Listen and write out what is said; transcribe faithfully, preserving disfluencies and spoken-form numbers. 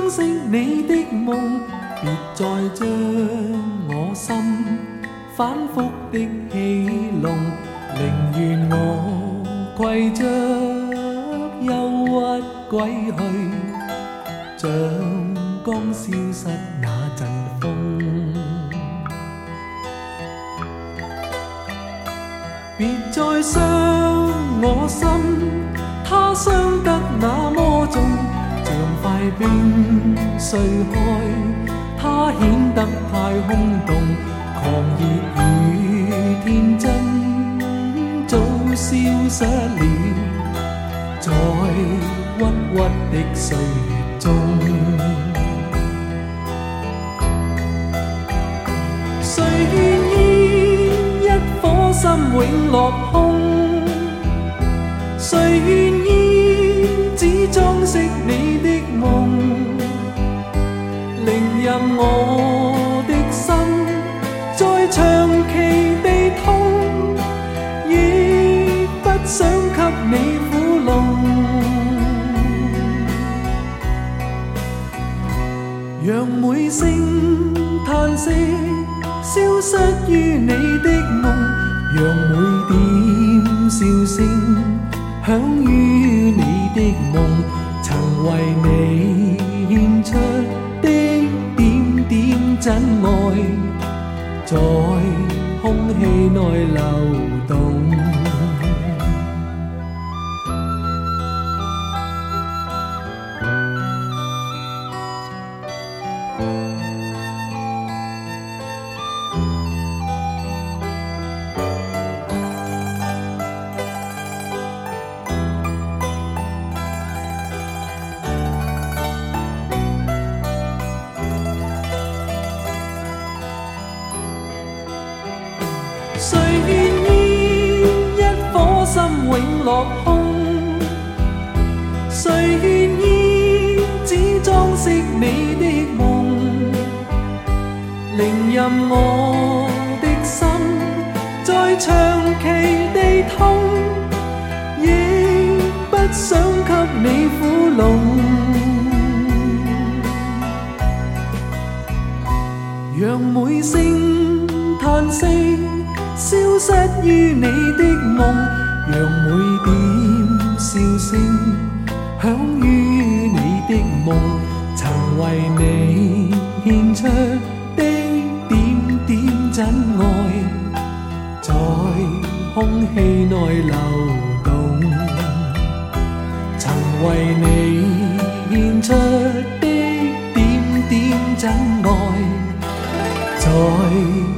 裝飾你的夢，別再將我心反覆的戲弄，寧願我攜着憂鬱歸去，像剛消失那陣風。別再傷我心，它傷得那麼重，像塊冰碎開，它顯得太空洞，狂熱與天真早消失了，在鬱鬱的歲月中。誰願意一顆心永落空？誰願意只裝飾你的夢？寧任我的心再長期地痛，亦不想給你苦弄。讓每聲嘆息消失於你的夢，讓每點笑聲響於你的夢，曾為你獻出的點點真愛，在空氣內流動。誰願意一顆心永落空？誰願意只裝飾你的夢？寧任我的心再長期地痛，亦不想給你苦弄。讓每聲嘆息消失於你的夢，讓每點笑聲響於你的夢，曾為你獻出的點點真愛，在空氣內流動。曾為你獻出的點點真愛，在